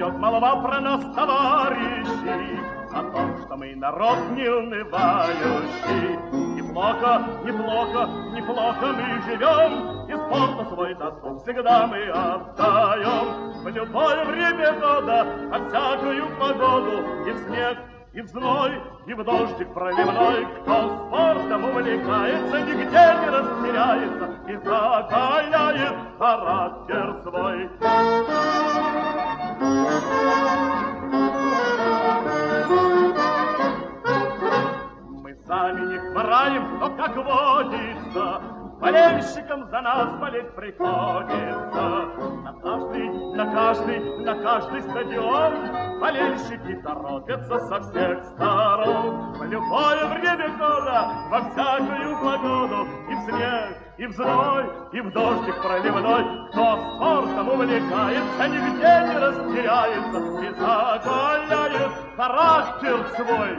идет молва про нас, товарищи, о том, что мы народ не унывающий. Неплохо, неплохо, неплохо мы живем, и спорту свой досуг всегда мы отдаем. В любое время года, во всякую погоду, и в снег, и в зной, и в дождик проливной. Кто спортом увлекается, нигде не растеряется и закаляет характер свой. Мы сами не хвораем, но как водится, болельщикам за нас болеть приходится. На каждый стадион болельщики торопятся со всех сторон. В любое время года, во всякую погоду, и в снег, и в зной, и в дождик проливной. Кто спортом увлекается, нигде не растеряется и закаляет характер свой.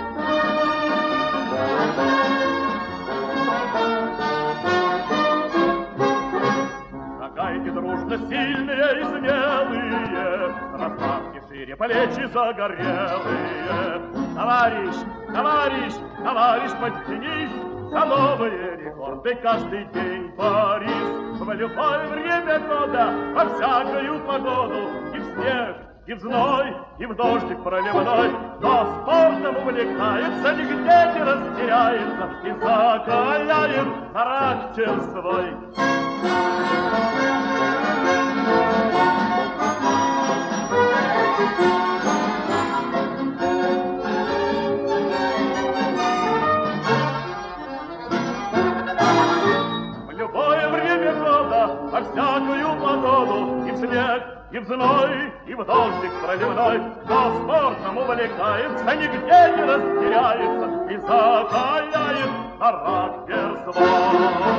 Шагайте дружно, сильные и смелые, расправьте шире плечи загорелые. Товарищ, товарищ, товарищ, подтянись, за новые рекорды каждый день борись. В любое время года, во всякую погоду, и в снег, и в зной, и в дождик проливной. Кто спортом увлекается, нигде не растеряется и закаляет характер свой. В любое время года, во всякую погоду, и в снег, и в зной, и в дождик проливной. Кто спортом увлекается, нигде не растеряется и закаляет характер свой.